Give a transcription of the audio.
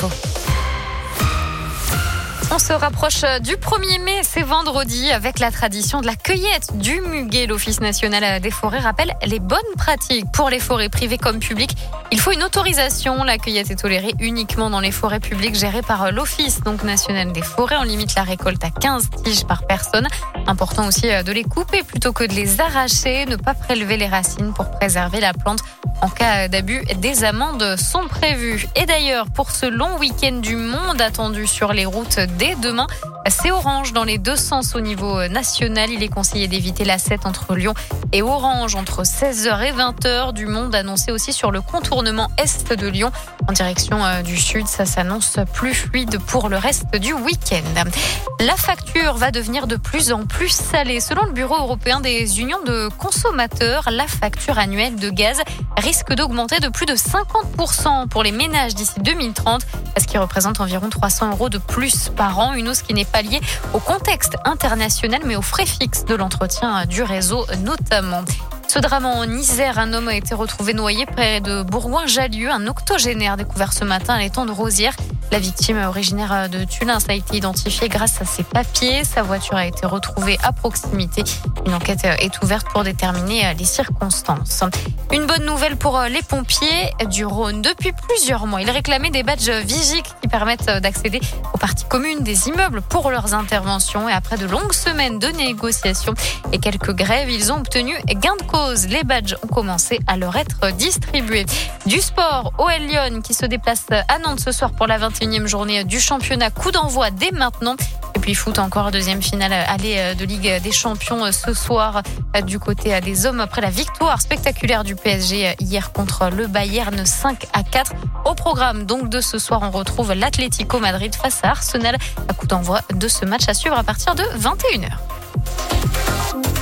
l'info. On se rapproche du 1er mai, c'est vendredi, avec la tradition de la cueillette du muguet. L'Office national des forêts rappelle les bonnes pratiques pour les forêts privées comme publiques. Il faut une autorisation. La cueillette est tolérée uniquement dans les forêts publiques gérées par l'Office national des forêts. On limite la récolte à 15 tiges par personne. Important aussi de les couper plutôt que de les arracher. Ne pas prélever les racines pour préserver la plante. En cas d'abus, des amendes sont prévues. Et d'ailleurs, pour ce long week-end du monde attendu sur les routes dès demain, c'est orange dans les deux sens au niveau national. Il est conseillé d'éviter la 7 entre Lyon et Orange entre 16h et 20h. Du monde annoncé aussi sur le contournement est de Lyon en direction du sud. Ça s'annonce plus fluide pour le reste du week-end. La facture va devenir de plus en plus salée. Selon le Bureau européen des unions de consommateurs, la facture annuelle de gaz risque d'augmenter de plus de 50% pour les ménages d'ici 2030, ce qui représente environ 300 € de plus par an. Une hausse qui n'est pas liée au contexte international, mais aux frais fixes de l'entretien du réseau notamment. Ce drame en Isère, un homme a été retrouvé noyé près de Bourgoin-Jallieu, un octogénaire découvert ce matin à l'étang de Rosières. La victime, originaire de Tullins, a été identifiée grâce à ses papiers. Sa voiture a été retrouvée à proximité. Une enquête est ouverte pour déterminer les circonstances. Une bonne nouvelle pour les pompiers du Rhône. Depuis plusieurs mois, ils réclamaient des badges Vigic qui permettent d'accéder aux parties communes des immeubles pour leurs interventions. Et après de longues semaines de négociations et quelques grèves, ils ont obtenu gain de cause. Les badges ont commencé à leur être distribués. Du sport, OL Lyon qui se déplace à Nantes ce soir pour la 21e journée du championnat. Coup d'envoi dès maintenant. Et puis foot, encore deuxième finale aller de Ligue des Champions ce soir du côté des hommes après la victoire spectaculaire du PSG hier contre le Bayern 5-4. Au programme donc de ce soir, on retrouve l'Atlético Madrid face à Arsenal. Coup d'envoi de ce match à suivre à partir de 21h.